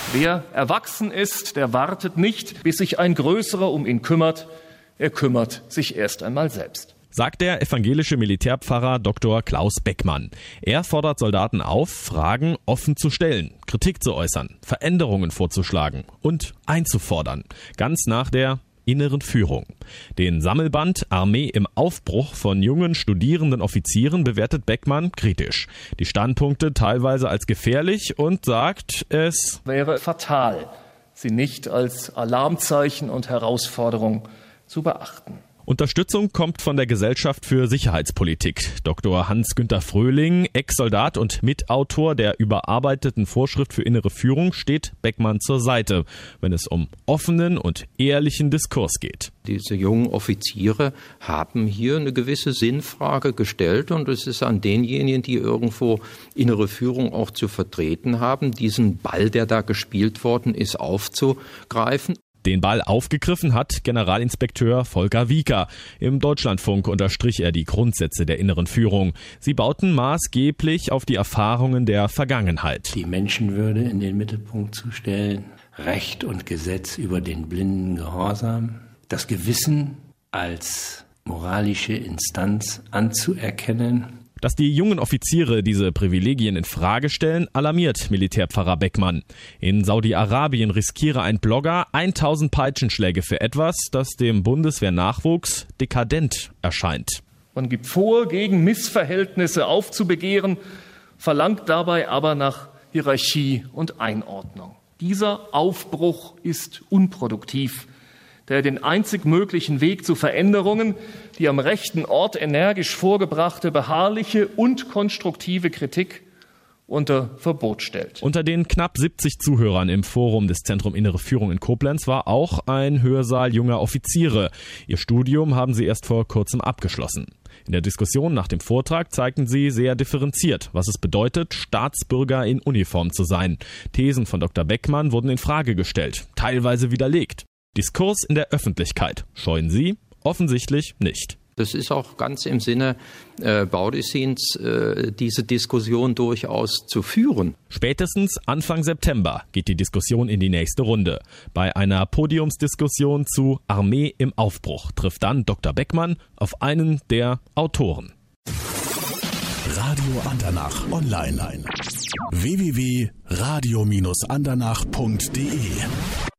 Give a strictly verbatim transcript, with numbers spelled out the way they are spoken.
Wer erwachsen ist, der wartet nicht, bis sich ein Größerer um ihn kümmert. Er kümmert sich erst einmal selbst. Sagt der evangelische Militärpfarrer Doktor Klaus Beckmann. Er fordert Soldaten auf, Fragen offen zu stellen, Kritik zu äußern, Veränderungen vorzuschlagen und einzufordern. Ganz nach der inneren Führung. Den Sammelband Armee im Aufbruch von jungen studierenden Offizieren bewertet Beckmann kritisch. Die Standpunkte teilweise als gefährlich und sagt, es wäre fatal, sie nicht als Alarmzeichen und Herausforderung zu beachten. Unterstützung kommt von der Gesellschaft für Sicherheitspolitik. Doktor Hans-Günter Fröhling, Ex-Soldat und Mitautor der überarbeiteten Vorschrift für innere Führung, steht Beckmann zur Seite, wenn es um offenen und ehrlichen Diskurs geht. Diese jungen Offiziere haben hier eine gewisse Sinnfrage gestellt und es ist an denjenigen, die irgendwo innere Führung auch zu vertreten haben, diesen Ball, der da gespielt worden ist, aufzugreifen. Den Ball aufgegriffen hat Generalinspekteur Volker Wieker. Im Deutschlandfunk unterstrich er die Grundsätze der inneren Führung. Sie bauten maßgeblich auf die Erfahrungen der Vergangenheit. Die Menschenwürde in den Mittelpunkt zu stellen, Recht und Gesetz über den blinden Gehorsam, das Gewissen als moralische Instanz anzuerkennen. Dass die jungen Offiziere diese Privilegien in Frage stellen, alarmiert Militärpfarrer Beckmann. In Saudi-Arabien riskiere ein Blogger tausend Peitschenschläge für etwas, das dem Bundeswehrnachwuchs dekadent erscheint. Man gibt vor, gegen Missverhältnisse aufzubegehren, verlangt dabei aber nach Hierarchie und Einordnung. Dieser Aufbruch ist unproduktiv, der den einzig möglichen Weg zu Veränderungen, die am rechten Ort energisch vorgebrachte, beharrliche und konstruktive Kritik unter Verbot stellt. Unter den knapp siebzig Zuhörern im Forum des Zentrum Innere Führung in Koblenz war auch ein Hörsaal junger Offiziere. Ihr Studium haben sie erst vor kurzem abgeschlossen. In der Diskussion nach dem Vortrag zeigten sie sehr differenziert, was es bedeutet, Staatsbürger in Uniform zu sein. Thesen von Doktor Beckmann wurden in Frage gestellt, teilweise widerlegt. Diskurs in der Öffentlichkeit scheuen sie offensichtlich nicht. Das ist auch ganz im Sinne äh, Baudisins, äh, diese Diskussion durchaus zu führen. Spätestens Anfang September geht die Diskussion in die nächste Runde. Bei einer Podiumsdiskussion zu Armee im Aufbruch trifft dann Doktor Beckmann auf einen der Autoren. Radio Andernach online. w w w punkt radio Bindestrich andernach punkt de